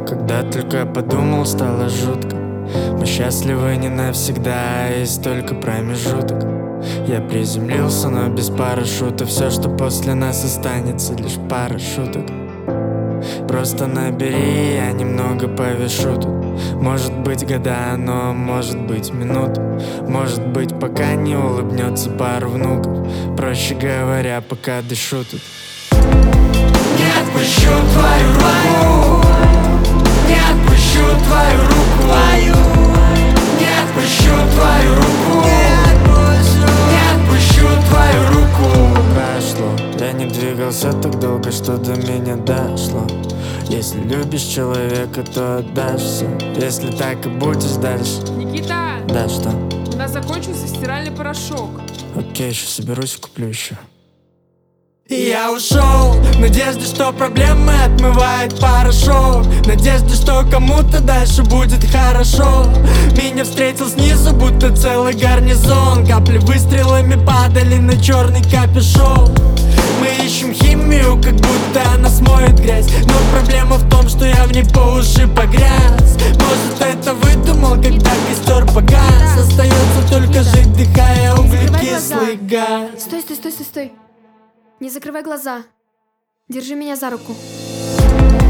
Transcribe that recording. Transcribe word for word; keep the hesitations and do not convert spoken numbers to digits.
Когда только подумал, стало жутко. Мы счастливы не навсегда, есть только промежуток. Я приземлился, но без парашюта. Все, что после нас останется, лишь пара шуток. Просто набери, я немного повешу тут. Может быть года, но может быть минут. Может быть пока не улыбнется пару внуков. Проще говоря, пока дышу тут. Не отпущу твою руку, не отпущу твою руку, не отпущу твою руку, не отпущу твою руку. Прошло, я не двигался так долго, что до меня дошло. Если любишь человека, то отдашься. Если так и будешь дальше. Никита! Да, что? У нас закончился стиральный порошок. Окей, сейчас соберусь и куплю еще. Я ушел, в надежде, что проблемы отмывает порошок. Надежда, что кому-то дальше будет хорошо. Меня встретил снизу, будто целый гарнизон. Капли выстрелами падали на черный капюшон. Мы ищем химию, как будто она смоет грязь. Но проблема в том, что я в ней по уши погряз. Может, это выдумал, когда костер погас. Остается только жить, вдыхая углекислый газ. Стой, стой, стой, стой, стой. Не закрывай глаза. Держи меня за руку.